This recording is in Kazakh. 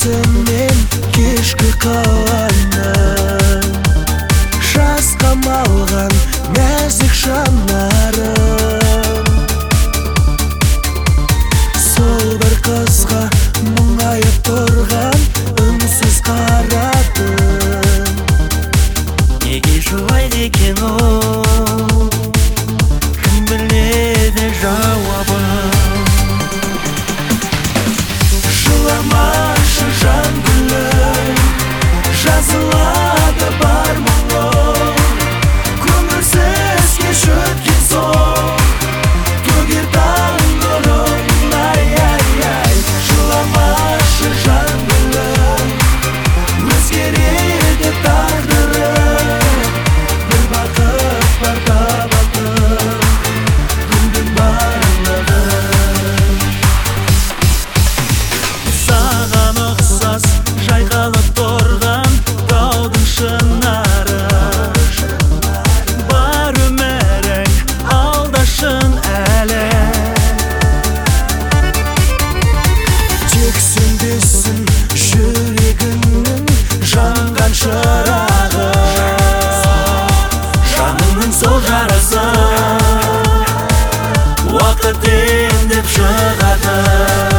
Сенен кешкі қаланың жасқа малған нәзік жанарым. Сол бір қызға мұңайып тұрған үнсіз қарадым. Неге жылайды екен ол, кім біледі жауабын. Жыламашы жан гүлім, жазылады бар мұңым. Көңілсіз кеш өткен соң төгер таңғырым. Ай-ай-ай, жыламашы жан гүлім, өзгереді тағдырым. Бір бақыт бар табатын күндің барлығын. Саған ұқсас жайқалып тұрған таудың шынары, бар өмірің алдашын әлі. Тек сөнбесін жүрегіңнің жанған шырағы, Жаныңның сол жарасы уақыт емдеп шығады.